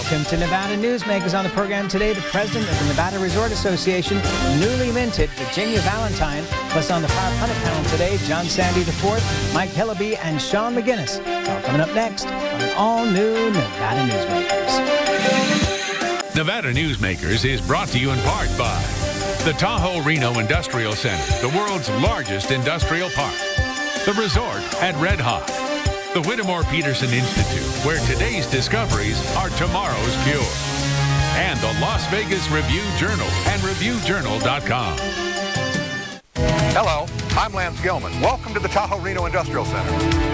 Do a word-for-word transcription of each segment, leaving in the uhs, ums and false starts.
Welcome to Nevada Newsmakers. On the program today, the president of the Nevada Resort Association, newly minted Virginia Valentine. Plus on the Fire Pundit panel today, John Sandy the fourth, Mike Hillaby, and Sean McGinnis. It's all coming up next on the all-new Nevada Newsmakers. Nevada Newsmakers is brought to you in part by the Tahoe Reno Industrial Center, the world's largest industrial park. The Resort at Red Hawk. The Whittemore Peterson Institute, where today's discoveries are tomorrow's cure. And the Las Vegas Review-Journal and Review Journal dot com. Hello, I'm Lance Gilman. Welcome to the Tahoe Reno Industrial Center.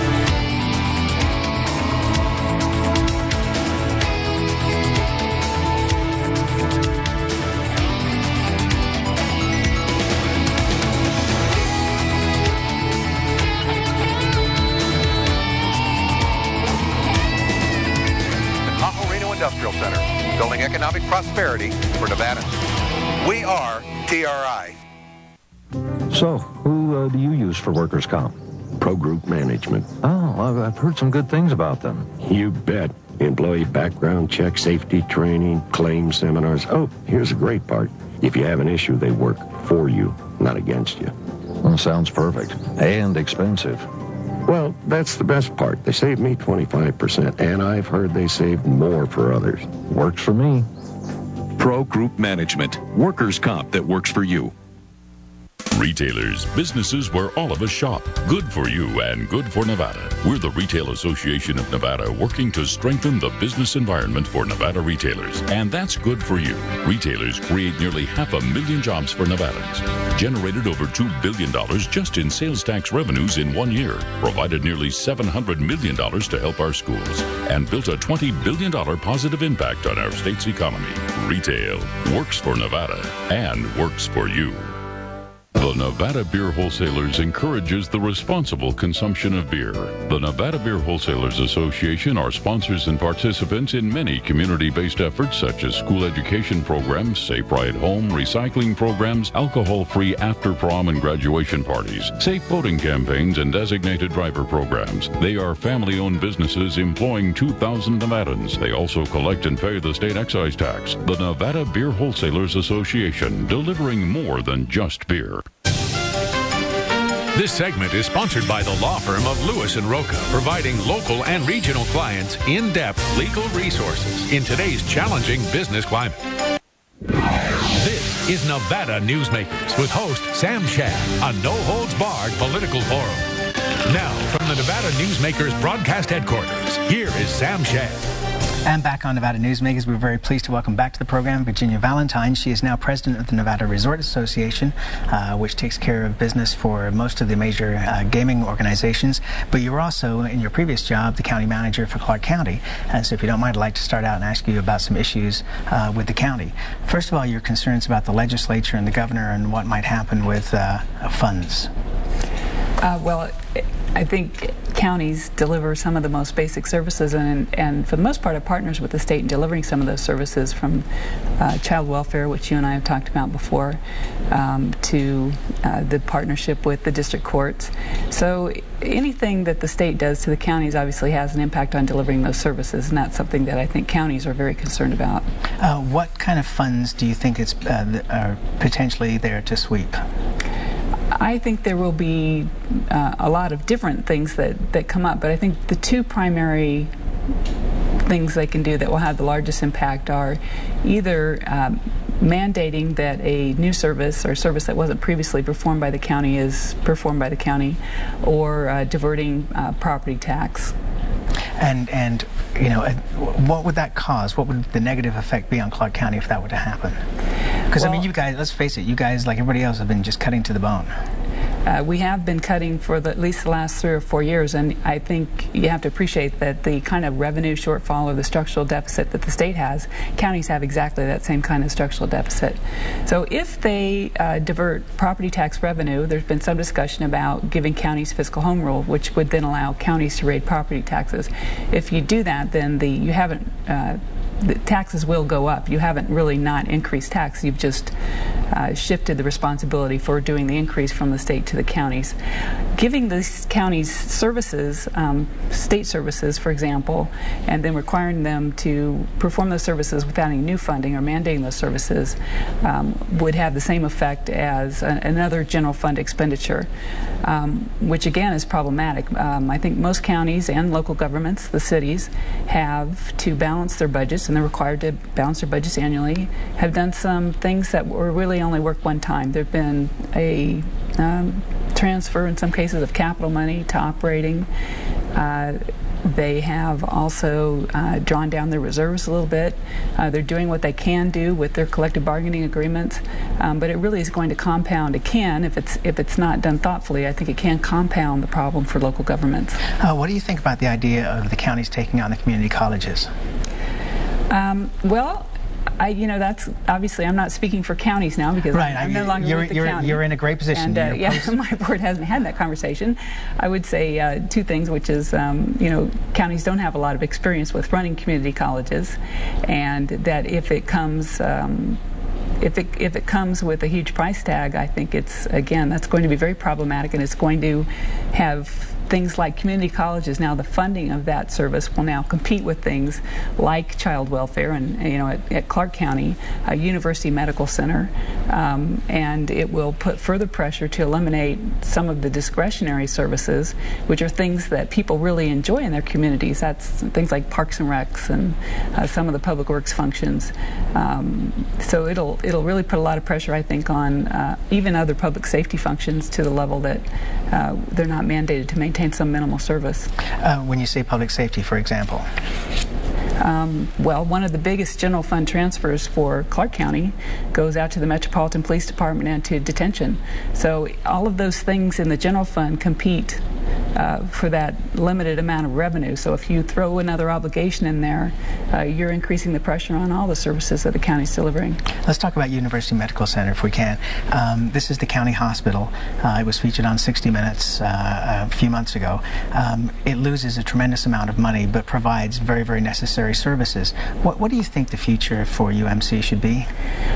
Industrial Center, building economic prosperity for Nevadans. We are T R I. So, who uh, do you use for workers' comp? Pro Group Management. Oh, I've, I've heard some good things about them. You bet. Employee background check, safety training, claim seminars. Oh, here's the great part. If you have an issue, they work for you, not against you. Well, sounds perfect. And expensive. Well, that's the best part. They saved me twenty-five percent, and I've heard they saved more for others. Works for me. Pro Group Management. Workers' comp that works for you. Retailers, businesses where all of us shop. Good for you and good for Nevada. We're the Retail Association of Nevada, working to strengthen the business environment for Nevada retailers. And that's good for you. Retailers create nearly half a million jobs for Nevadans. Generated over two billion dollars just in sales tax revenues in one year. Provided nearly seven hundred million dollars to help our schools. And built a twenty billion dollars positive impact on our state's economy. Retail works for Nevada and works for you. The Nevada Beer Wholesalers encourages the responsible consumption of beer. The Nevada Beer Wholesalers Association are sponsors and participants in many community-based efforts such as school education programs, safe ride home, recycling programs, alcohol-free after-prom and graduation parties, safe boating campaigns, and designated driver programs. They are family-owned businesses employing two thousand Nevadans. They also collect and pay the state excise tax. The Nevada Beer Wholesalers Association, delivering more than just beer. This segment is sponsored by the law firm of Lewis and Roca, providing local and regional clients in-depth legal resources in today's challenging business climate. This is Nevada Newsmakers with host Sam Shad, a no-holds-barred political forum. Now, from the Nevada Newsmakers broadcast headquarters, here is Sam Shad. And back on Nevada Newsmakers, we're very pleased to welcome back to the program Virginia Valentine. She is now president of the Nevada Resort Association, uh, which takes care of business for most of the major uh, gaming organizations. But you were also, in your previous job, the county manager for Clark County. And so if you don't mind, I'd like to start out and ask you about some issues uh, with the county. First of all, your concerns about the legislature and the governor and what might happen with uh, funds. Uh, well, I think counties deliver some of the most basic services, and, and for the most part are partners with the state in delivering some of those services, from uh, child welfare, which you and I have talked about before, um, to uh, the partnership with the district courts. So anything that the state does to the counties obviously has an impact on delivering those services, and that's something that I think counties are very concerned about. Uh, what kind of funds do you think is, uh, are potentially there to sweep? I think there will be uh, a lot of different things that, that come up, but I think the two primary things they can do that will have the largest impact are either um, mandating that a new service or service that wasn't previously performed by the county is performed by the county, or uh, diverting uh, property tax. And, and you know, what would that cause? What would the negative effect be on Clark County if that were to happen? Because, well, I mean, you guys, let's face it, you guys, like everybody else, have been just cutting to the bone. Uh, we have been cutting for the, at least the last three or four years, and I think you have to appreciate that the kind of revenue shortfall or the structural deficit that the state has, counties have exactly that same kind of structural deficit. So if they uh, divert property tax revenue, there's been some discussion about giving counties fiscal home rule, which would then allow counties to raise property taxes. If you do that, then the you haven't uh, the taxes will go up. You haven't really not increased tax. You've just uh, shifted the responsibility for doing the increase from the state to the counties. Giving these counties services, um, state services, for example, and then requiring them to perform those services without any new funding or mandating those services um, would have the same effect as a, another general fund expenditure, um, which again is problematic. Um, I think most counties and local governments, the cities, have to balance their budgets, and they're required to balance their budgets annually, have done some things that were really only work one time. There have been a um, transfer in some cases of capital money to operating. Uh, They have also uh, drawn down their reserves a little bit. Uh, they're doing what they can do with their collective bargaining agreements, um, but it really is going to compound. It can, if it's if it's not done thoughtfully, I think it can compound the problem for local governments. Uh, what do you think about the idea of the counties taking on the community colleges? Um, well, I, you know, that's obviously I'm not speaking for counties now because right. I'm, I'm no longer you're, with the you're, county. You're in a great position. And uh, yeah, post- my board hasn't had that conversation. I would say uh, two things, which is, um, you know, counties don't have a lot of experience with running community colleges, and that if it comes. Um, If it, if it comes with a huge price tag, I think it's, again, that's going to be very problematic, and it's going to have things like community colleges. Now the funding of that service will now compete with things like child welfare and, you know, at, at Clark County, a University Medical Center, um, and it will put further pressure to eliminate some of the discretionary services, which are things that people really enjoy in their communities. That's things like parks and recs and uh, some of the public works functions. Um, so it'll it'll really put a lot of pressure, I think, on uh, even other public safety functions to the level that uh, they're not mandated to maintain some minimal service. Uh, when you say public safety, for example? Um, well, one of the biggest general fund transfers for Clark County goes out to the Metropolitan Police Department and to detention. So all of those things in the general fund compete uh, for that limited amount of revenue. So if you throw another obligation in there, uh, you're increasing the pressure on all the services that the county's delivering. Let's talk about University Medical Center if we can. Um, this is the county hospital. Uh, it was featured on sixty minutes uh, a few months ago. Um, it loses a tremendous amount of money but provides very, very necessary services. What, what do you think the future for U M C should be?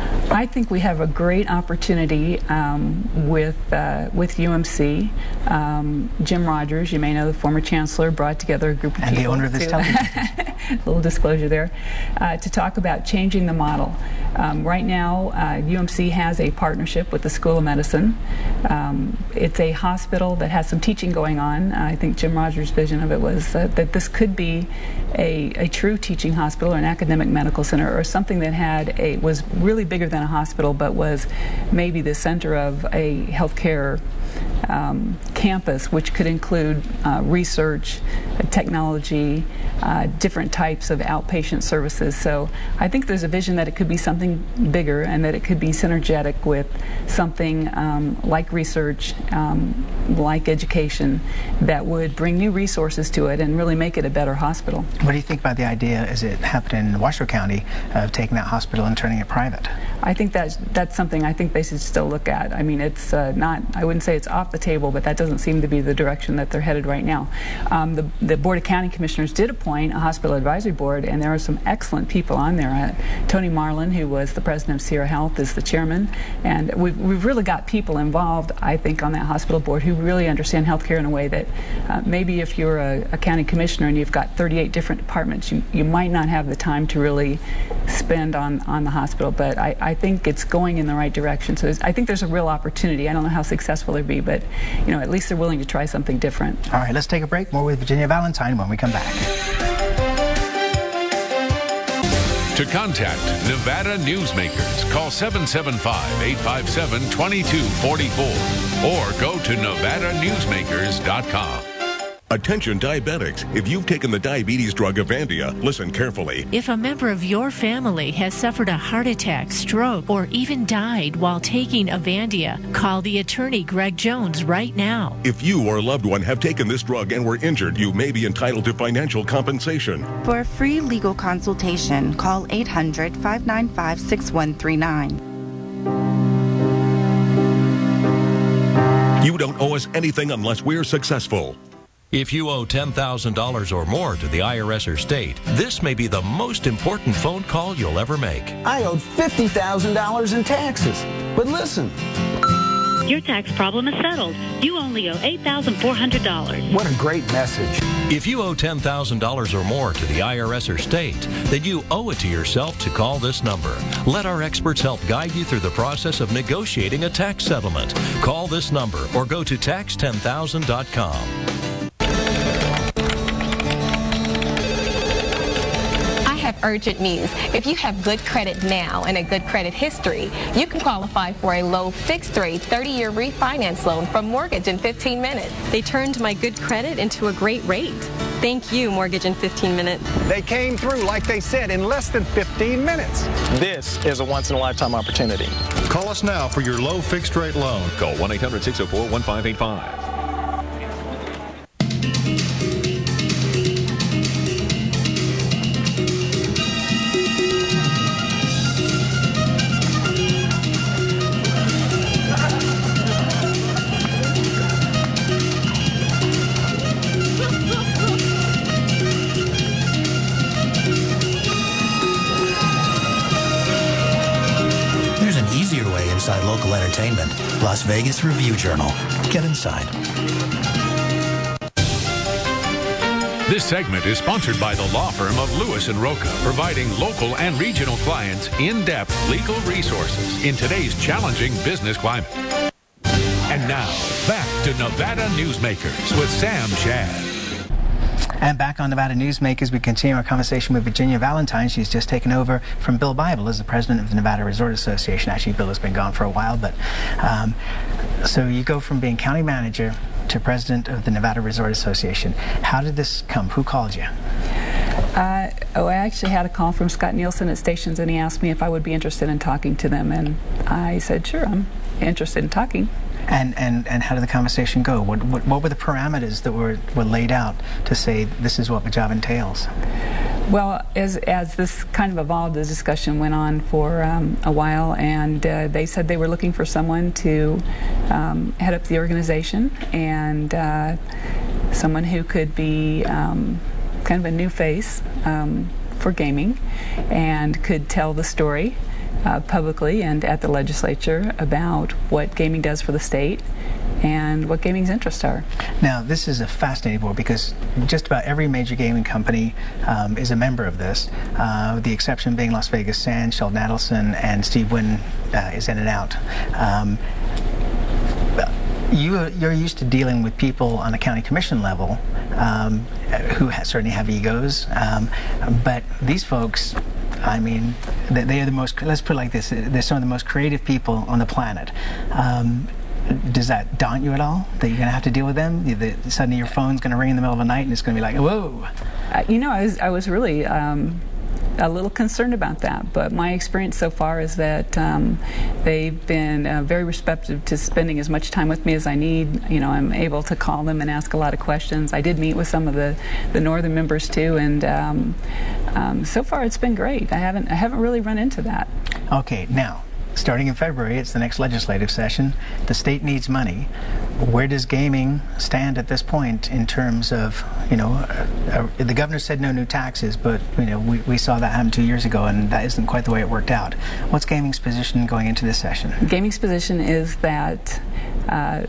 I think we have a great opportunity um, with uh, with U M C. Um, Jim Rogers, you may know, the former chancellor, brought together a group of and people. And the owner of this to, television. little disclosure there, uh, to talk about changing the model. Um, right now, uh, U M C has a partnership with the School of Medicine. Um, it's a hospital that has some teaching going on. I think Jim Rogers' vision of it was uh, that this could be a, a true teaching hospital or an academic medical center, or something that had a was really bigger than a hospital, but was maybe the center of a healthcare um, campus, which could include uh, research, uh, technology, uh, different types of outpatient services. So I think there's a vision that it could be something bigger, and that it could be synergetic with something um, like research, um, like education, that would bring new resources to it and really make it a better hospital. What do you think about the idea, as it happened in Washoe County, of taking that hospital and turning it private? I think that's, that's something I think they should still look at. I mean, it's uh, not, I wouldn't say it's off the table, but that doesn't seem to be the direction that they're headed right now. Um, the, the Board of County Commissioners did appoint a hospital advisory board, and there are some excellent people on there. Uh, Tony Marlin, who was the president of Sierra Health, is the chairman, and we've, we've really got people involved, I think, on that hospital board who really understand healthcare in a way that uh, maybe if you're a, a county commissioner and you've got thirty-eight different departments, you, you might not have the time to really spend on, on the hospital, but I, I think it's going in the right direction. So I think there's a real opportunity. I don't know how successful it'll be, but you know, at least they're willing to try something different. All right, let's take a break. More with Virginia Valentine when we come back. To contact Nevada Newsmakers, call seven seven five, eight five seven, two two four four or go to nevada newsmakers dot com. Attention diabetics, if you've taken the diabetes drug Avandia, listen carefully. If a member of your family has suffered a heart attack, stroke, or even died while taking Avandia, call the attorney Greg Jones right now. If you or a loved one have taken this drug and were injured, you may be entitled to financial compensation. For a free legal consultation, call eight hundred, five nine five, six one three nine. You don't owe us anything unless we're successful. If you owe ten thousand dollars or more to the I R S or state, this may be the most important phone call you'll ever make. I owed fifty thousand dollars in taxes. But listen. Your tax problem is settled. You only owe eight thousand four hundred dollars. What a great message. If you owe ten thousand dollars or more to the I R S or state, then you owe it to yourself to call this number. Let our experts help guide you through the process of negotiating a tax settlement. Call this number or go to tax ten thousand dot com. Have urgent news. If you have good credit now and a good credit history, you can qualify for a low fixed rate thirty-year refinance loan from Mortgage in fifteen minutes. They turned my good credit into a great rate. Thank you, Mortgage in fifteen minutes. They came through, like they said, in less than fifteen minutes. This is a once-in-a-lifetime opportunity. Call us now for your low fixed rate loan. Call one eight hundred six oh four one five eight five. Inside local entertainment. Las Vegas Review Journal. Get inside. This segment is sponsored by the law firm of Lewis and Roca, providing local and regional clients in-depth legal resources in today's challenging business climate. And now, back to Nevada Newsmakers with Sam Shad. And back on Nevada Newsmakers, we continue our conversation with Virginia Valentine. She's just taken over from Bill Bible as the president of the Nevada Resort Association. Actually, Bill has been gone for a while, but um, so you go from being county manager to president of the Nevada Resort Association. How did this come? Who called you? Uh, oh, I actually had a call from Scott Nielsen at Stations, and he asked me if I would be interested in talking to them, and I said, sure, I'm interested in talking. And, and, and how did the conversation go? What, what, what were the parameters that were, were laid out to say this is what the job entails? Well, as, as this kind of evolved, the discussion went on for um, a while, and uh, they said they were looking for someone to um, head up the organization, and uh, someone who could be um, kind of a new face um, for gaming and could tell the story Uh, publicly and at the legislature about what gaming does for the state and what gaming's interests are. Now, this is a fascinating board because just about every major gaming company um, is a member of this, uh, with the exception being Las Vegas Sands, Sheldon Adelson, and Steve Wynn uh, is in and out. Um, You, you're used to dealing with people on a county commission level um, who ha certainly have egos, um, but these folks, I mean, they, they are the most, let's put it like this, they're some of the most creative people on the planet. Um, does that daunt you at all, that you're going to have to deal with them? You, the, suddenly your phone's going to ring in the middle of the night and it's going to be like, whoa. Uh, you know, I was, I was really um, a little concerned about that, but my experience so far is that um, they've been uh, very receptive to spending as much time with me as I need. You know, I'm able to call them and ask a lot of questions. I did meet with some of the, the northern members too, and um, um, so far it's been great. I haven't, I haven't really run into that. Okay, now, starting in February, it's the next legislative session. The state needs money. Where does gaming stand at this point in terms of, you know, uh, uh, the governor said no new taxes, but, you know, we, we saw that happen two years ago, and that isn't quite the way it worked out. What's gaming's position going into this session? Gaming's position is that uh,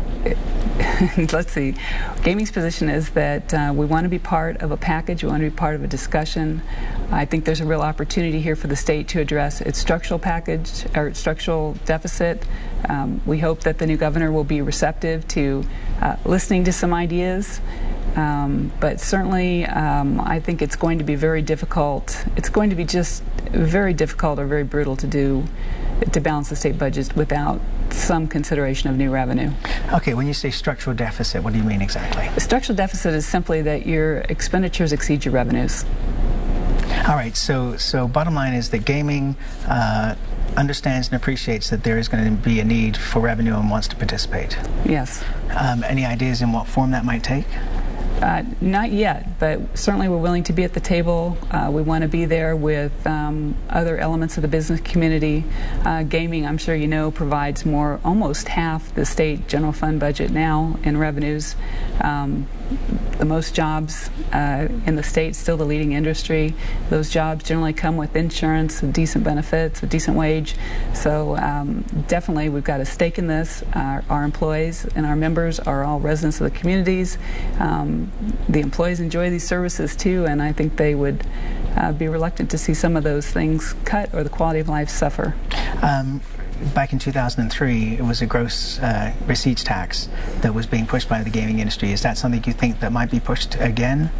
let's see. Gaming's position is that uh, we want to be part of a package. We want to be part of a discussion. I think there's a real opportunity here for the state to address its structural package or its structural deficit. Um, we hope that the new governor will be receptive to uh, listening to some ideas. Um, but certainly, um, I think it's going to be very difficult. It's going to be just very difficult or very brutal to do, to balance the state budget without some consideration of new revenue. Okay, when you say structural deficit, what do you mean exactly? The structural deficit is simply that your expenditures exceed your revenues. All right, so so bottom line is that gaming uh, understands and appreciates that there is going to be a need for revenue and wants to participate. Yes. Um, any ideas in what form that might take? Uh, not yet, but certainly we're willing to be at the table. Uh, we want to be there with um, other elements of the business community. Uh, gaming, I'm sure you know, provides more, almost half the state general fund budget now in revenues. Um, the most jobs uh, in the state, still the leading industry. Those jobs generally come with insurance, with decent benefits, a decent wage. So um, definitely we've got a stake in this. Our, our employees and our members are all residents of the communities. Um, the employees enjoy these services too, and I think they would uh, be reluctant to see some of those things cut or the quality of life suffer. Um, Back in two thousand three, it was a gross uh, receipts tax that was being pushed by the gaming industry. Is that something you think that might be pushed again?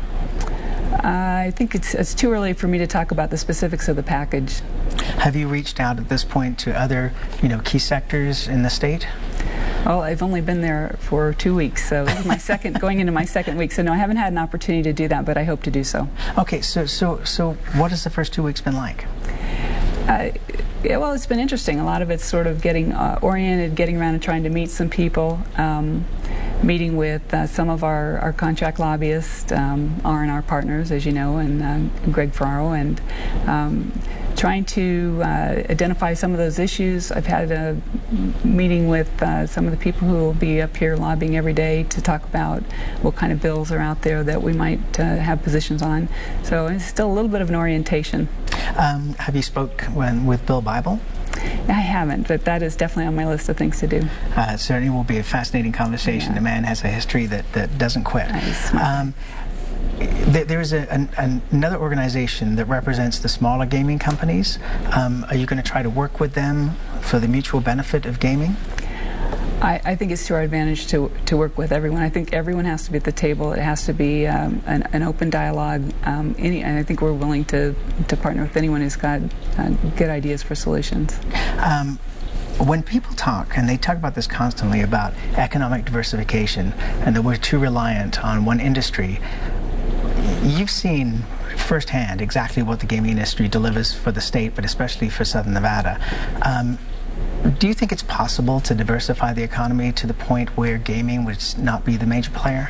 I think it's, it's too early for me to talk about the specifics of the package. Have you reached out at this point to other, you know, key sectors in the state? Well, I've only been there for two weeks, so this is my second, going into my second week. So no, I haven't had an opportunity to do that, but I hope to do so. Okay, so so so what has the first two weeks been like? Uh, yeah, well, it's been interesting. A lot of it's sort of getting uh, oriented, getting around and trying to meet some people, um, meeting with uh, some of our, our contract lobbyists, um, R and R partners, as you know, and uh, Greg Ferraro, and um, trying to uh, identify some of those issues. I've had a meeting with uh, some of the people who will be up here lobbying every day to talk about what kind of bills are out there that we might uh, have positions on. So it's still a little bit of an orientation. Um, have you spoke when, with Bill Bible? I haven't, but that is definitely on my list of things to do. Uh, it certainly will be a fascinating conversation. Yeah. The man has a history that, that doesn't quit. Nice. Um, th there is a, an, an, another organization that represents the smaller gaming companies. Um, are you going to try to work with them for the mutual benefit of gaming? I, I think it's to our advantage to, to work with everyone. I think everyone has to be at the table. It has to be um, an, an open dialogue. Um, any, and I think we're willing to, to partner with anyone who's got uh, good ideas for solutions. Um, when people talk, and they talk about this constantly, about economic diversification and that we're too reliant on one industry, you've seen firsthand exactly what the gaming industry delivers for the state, but especially for Southern Nevada. Um, Do you think it's possible to diversify the economy to the point where gaming would not be the major player?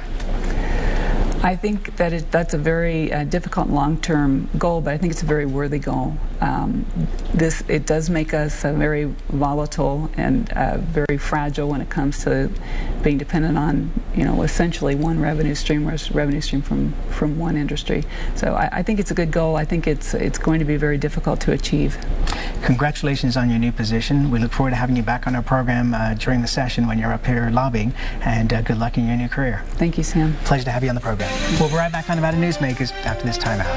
I think that it, that's a very uh, difficult long-term goal, but I think it's a very worthy goal. Um, this it does make us uh, very volatile and uh, very fragile when it comes to being dependent on, you know, essentially one revenue stream or revenue stream from from one industry. So I, I think it's a good goal. I think it's it's going to be very difficult to achieve. Congratulations on your new position. We look forward to having you back on our program uh, during the session when you're up here lobbying, and uh, good luck in your new career. Thank you, Sam. Pleasure to have you on the program. We'll be right back on Nevada Newsmakers after this timeout.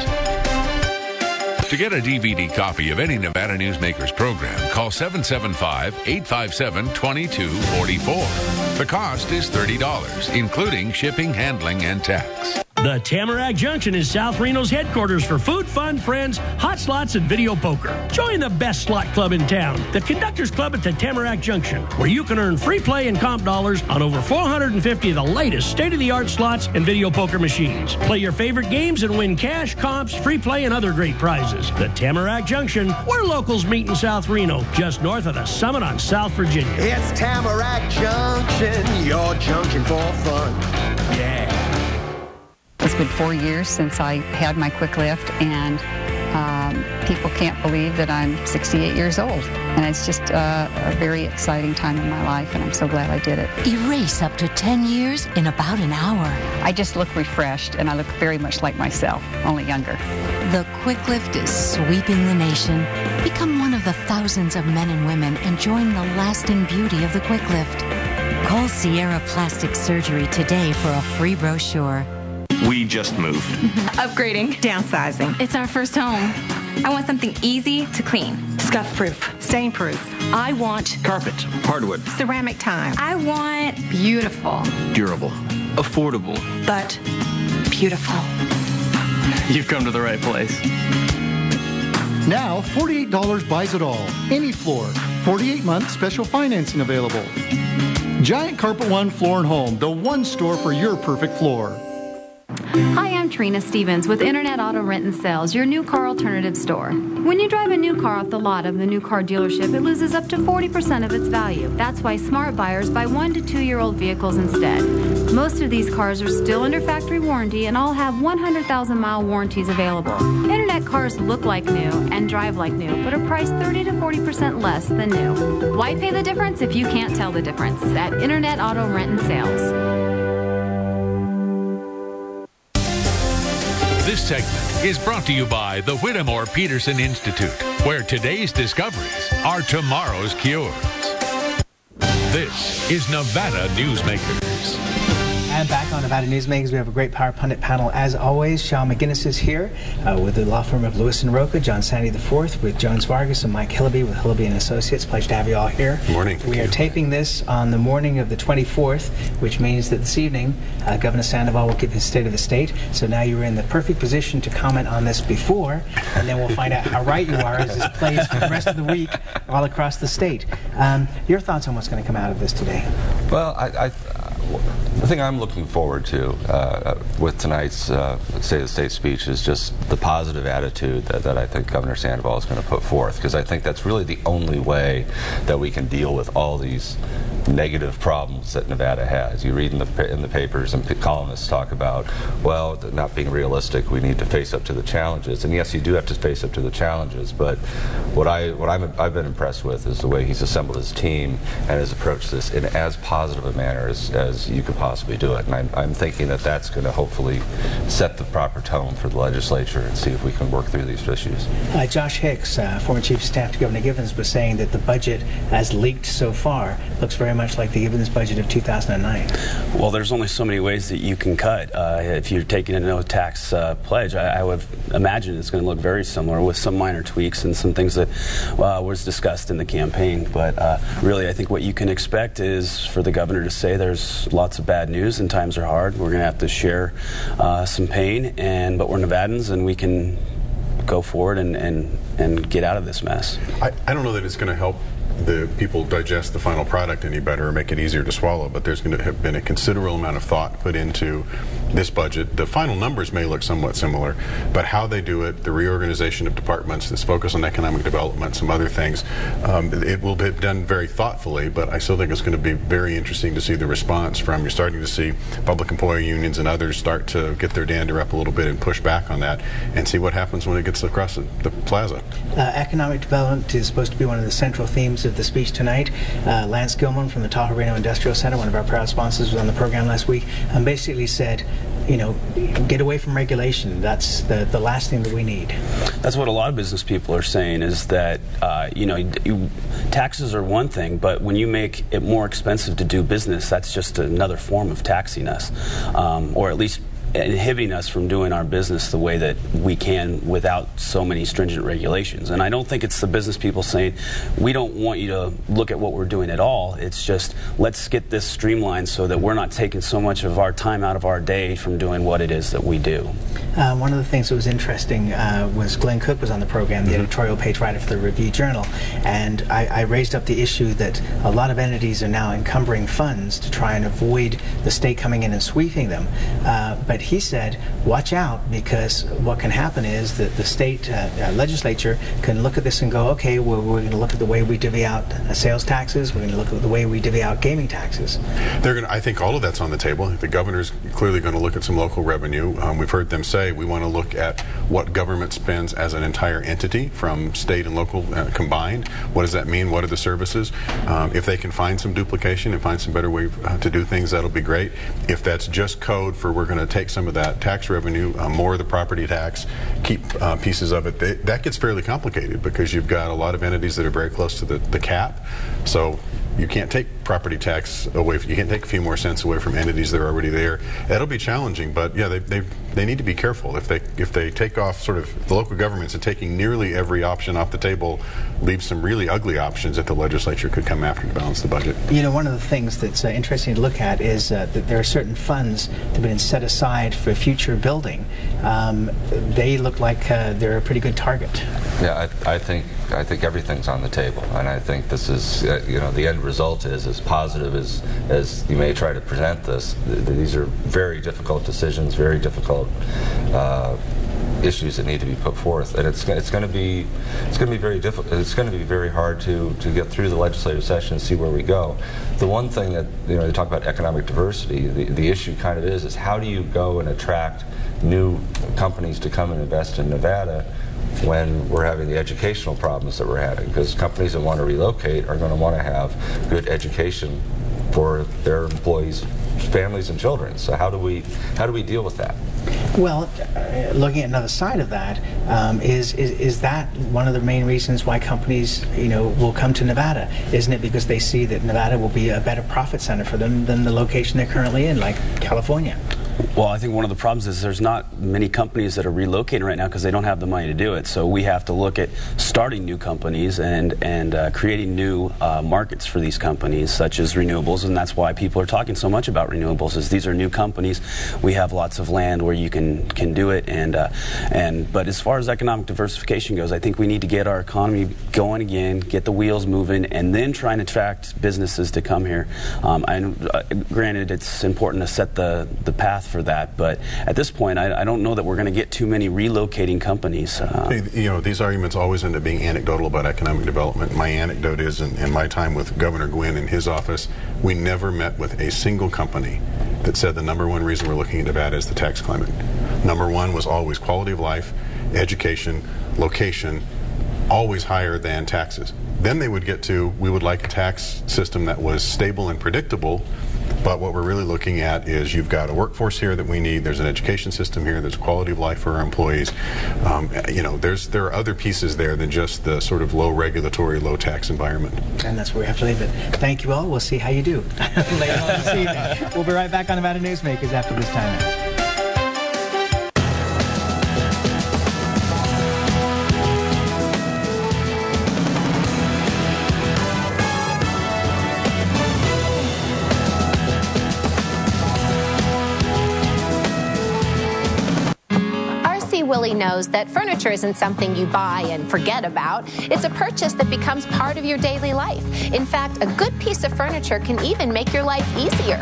To get a D V D copy of any Nevada Newsmakers program, call seven seven five, eight five seven, two two four four. The cost is thirty dollars, including shipping, handling, and tax. The Tamarack Junction is South Reno's headquarters for food, fun, friends, hot slots, and video poker. Join the best slot club in town, the Conductors Club at the Tamarack Junction, where you can earn free play and comp dollars on over four hundred fifty of the latest state-of-the-art slots and video poker machines. Play your favorite games and win cash, comps, free play, and other great prizes. The Tamarack Junction, where locals meet in South Reno, just north of the Summit on South Virginia. It's Tamarack Junction, your junction for fun. Yeah. It's been four years since I had my quick lift, and um, people can't believe that I'm sixty-eight years old. And it's just uh, a very exciting time in my life, and I'm so glad I did it. Erase up to ten years in about an hour. I just look refreshed, and I look very much like myself, only younger. The Quick Lift is sweeping the nation. Become one of the thousands of men and women enjoying the lasting beauty of the Quick Lift. Call Sierra Plastic Surgery today for a free brochure. We just moved. Upgrading. Downsizing. It's our first home. I want something easy to clean. Scuff-proof. Stain-proof. I want carpet. Hardwood. Ceramic tile. I want beautiful. Durable. Affordable. But beautiful. You've come to the right place. Now, forty-eight dollars buys it all. Any floor. forty-eight month special financing available. Giant Carpet One Floor and Home, the one store for your perfect floor. Hi, I'm Trina Stevens with Internet Auto Rent and Sales, your new car alternative store. When you drive a new car off the lot of the new car dealership, it loses up to forty percent of its value. That's why smart buyers buy one to two year old vehicles instead. Most of these cars are still under factory warranty and all have one hundred thousand mile warranties available. Internet cars look like new and drive like new, but are priced thirty to forty percent less than new. Why pay the difference if you can't tell the difference at Internet Auto Rent and Sales? segment is brought to you by the Whittemore Peterson Institute, where today's discoveries are tomorrow's cures. This is Nevada Newsmakers. And back on Nevada Newsmakers, we have a great Power Pundit panel as always. Sean McGinnis is here uh, with the law firm of Lewis and Roca, John Sandy the fourth with Jones Vargas, and Mike Hillaby with Hillaby and Associates. Pleasure to have you all here. Good morning. We are taping this on the morning of the twenty-fourth, which means that this evening uh, Governor Sandoval will give his State of the State. So now you're in the perfect position to comment on this before, and then we'll find out how right you are as this plays for the rest of the week all across the state. Um, your thoughts on what's going to come out of this today? Well, I, I the thing I'm looking forward to uh, with tonight's uh, State of the State speech is just the positive attitude that, that I think Governor Sandoval is going to put forth, because I think that's really the only way that we can deal with all these negative problems that Nevada has. You read in the in the papers and columnists talk about, well, not being realistic, we need to face up to the challenges. And yes, you do have to face up to the challenges, but what, I, what I'm, I've been impressed with is the way he's assembled his team and has approached this in as positive a manner as, as you could possibly do it. And I'm, I'm thinking that that's going to hopefully set the proper tone for the legislature and see if we can work through these issues. Uh, Josh Hicks, uh, former Chief of Staff to Governor Givens, was saying that the budget, as leaked so far, looks very much like the Givens budget of two thousand nine. Well, there's only so many ways that you can cut. Uh, if you're taking a no tax uh, pledge, I, I would imagine it's going to look very similar with some minor tweaks and some things that uh, was discussed in the campaign. But uh, really, I think what you can expect is for the governor to say there's lots of bad news and times are hard. We're going to have to share uh, some pain, and but we're Nevadans and we can go forward and, and, and get out of this mess. I, I don't know that it's going to help the people digest the final product any better or make it easier to swallow, but there's going to have been a considerable amount of thought put into this budget. The final numbers may look somewhat similar, but how they do it, the reorganization of departments, this focus on economic development, some other things, um, it will be done very thoughtfully, but I still think it's going to be very interesting to see the response from, you're starting to see public employee unions and others start to get their dander up a little bit and push back on that and see what happens when it gets across the, the plaza. Uh, economic development is supposed to be one of the central themes of the speech tonight. Uh, Lance Gilman from the Tahoe Reno Industrial Center, one of our proud sponsors, was on the program last week and basically said, you know, get away from regulation. That's the, the last thing that we need. That's what a lot of business people are saying, is that, uh, you know, you, taxes are one thing, but when you make it more expensive to do business, that's just another form of taxing us, um, or at least inhibiting us from doing our business the way that we can without so many stringent regulations. And I don't think it's the business people saying, we don't want you to look at what we're doing at all. It's just, let's get this streamlined so that we're not taking so much of our time out of our day from doing what it is that we do. Uh, one of the things that was interesting uh, was Glenn Cook was on the program, the mm-hmm. editorial page writer for the Review Journal, and I, I raised up the issue that a lot of entities are now encumbering funds to try and avoid the state coming in and sweeping them. Uh, but he said, watch out, because what can happen is that the state uh, uh, legislature can look at this and go, okay, well, we're going to look at the way we divvy out uh, sales taxes, we're going to look at the way we divvy out gaming taxes. They're going to, I think all of that's on the table. The governor's clearly going to look at some local revenue. Um, we've heard them say we want to look at what government spends as an entire entity from state and local uh, combined. What does that mean? What are the services? Um, if they can find some duplication and find some better way uh, to do things, that'll be great. If that's just code for we're going to take some of that tax revenue, uh, more of the property tax, keep uh, pieces of it, they, that gets fairly complicated because you've got a lot of entities that are very close to the, the cap. So you can't take property tax away from, you can't take a few more cents away from entities that are already there. That'll be challenging, but yeah, they, they, they need to be careful. If they, if they take off sort of, the local governments are taking nearly every option off the table, leave some really ugly options that the legislature could come after to balance the budget. You know, one of the things that's uh, interesting to look at is uh, that there are certain funds that have been set aside for future building. Um, they look like uh, they're a pretty good target. Yeah, I, I think I think everything's on the table, and I think this is, uh, you know, the end result is as positive as as you may try to present this. Th these are very difficult decisions, very difficult uh, issues that need to be put forth, and it's it's going to be it's going to be very difficult. It's going to be very hard to to get through the legislative session and see where we go. The one thing that, you know, they talk about economic diversity. The the issue kind of is is how do you go and attract new companies to come and invest in Nevada when we're having the educational problems that we're having, because companies that want to relocate are going to want to have good education for their employees families and children. So how do we how do we deal with that? Well, uh, looking at another side of that, um, is, is is that one of the main reasons why companies, you know, will come to Nevada? Isn't it because they see that Nevada will be a better profit center for them than the location they're currently in, like California? Well, I think one of the problems is there's not many companies that are relocating right now because they don't have the money to do it. So we have to look at starting new companies and and uh, creating new uh, markets for these companies, such as renewables, and that's why people are talking so much about renewables. Is these are new companies. We have lots of land where you can can do it, and uh, and but as far as economic diversification goes, I think we need to get our economy going again, get the wheels moving, and then try and attract businesses to come here. Um, and uh, granted, it's important to set the the path for that, but at this point I, I don't know that we're going to get too many relocating companies. Uh, hey, you know, these arguments always end up being anecdotal about economic development. My anecdote is in, in my time with Governor Gwynn in his office, we never met with a single company that said the number one reason we're looking at Nevada is the tax climate. Number one was always quality of life, education, location, always higher than taxes. Then they would get to, we would like a tax system that was stable and predictable. But what we're really looking at is you've got a workforce here that we need. There's an education system here. There's quality of life for our employees. Um, you know, there's there are other pieces there than just the sort of low regulatory, low tax environment. And that's where we have to leave it. Thank you all. We'll see how you do later on this evening. We'll be right back on Nevada Newsmakers after this time out. Willie knows that furniture isn't something you buy and forget about. It's a purchase that becomes part of your daily life. In fact, a good piece of furniture can even make your life easier.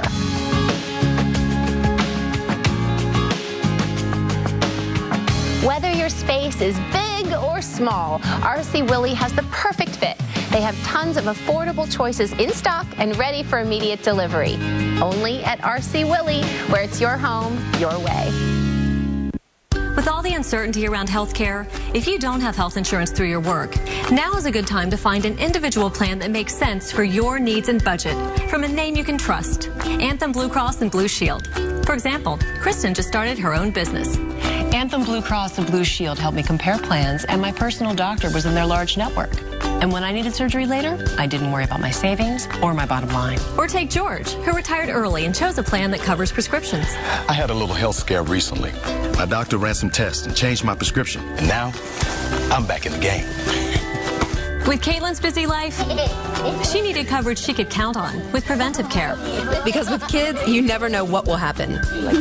Whether your space is big or small, R C Willey has the perfect fit. They have tons of affordable choices in stock and ready for immediate delivery. Only at R C Willey, where it's your home, your way. With all the uncertainty around healthcare, if you don't have health insurance through your work, now is a good time to find an individual plan that makes sense for your needs and budget from a name you can trust, Anthem Blue Cross and Blue Shield. For example, Kristen just started her own business. Anthem Blue Cross and Blue Shield helped me compare plans, and my personal doctor was in their large network. And when I needed surgery later, I didn't worry about my savings or my bottom line. Or take George, who retired early and chose a plan that covers prescriptions. I had a little health scare recently. My doctor ran some tests and changed my prescription. And now, I'm back in the game. With Caitlin's busy life, she needed coverage she could count on with preventive care. Because with kids, you never know what will happen.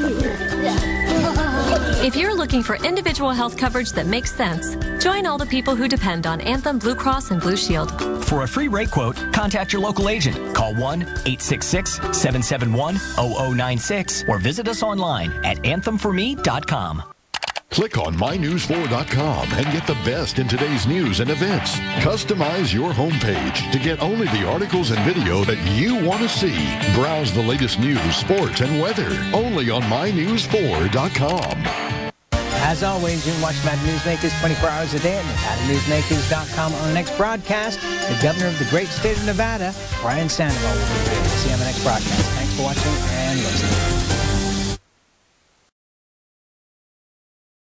If you're looking for individual health coverage that makes sense, join all the people who depend on Anthem Blue Cross and Blue Shield. For a free rate quote, contact your local agent. Call one eight six six, seven seven one, zero zero nine six or visit us online at anthem for me dot com. Click on my news four dot com and get the best in today's news and events. Customize your homepage to get only the articles and video that you want to see. Browse the latest news, sports, and weather only on my news four dot com. As always, you can watch Nevada Newsmakers twenty-four hours a day at nevada newsmakers dot com. On the next broadcast, the governor of the great state of Nevada, Brian Sandoval, will be here. See you on the next broadcast. Thanks for watching and listening.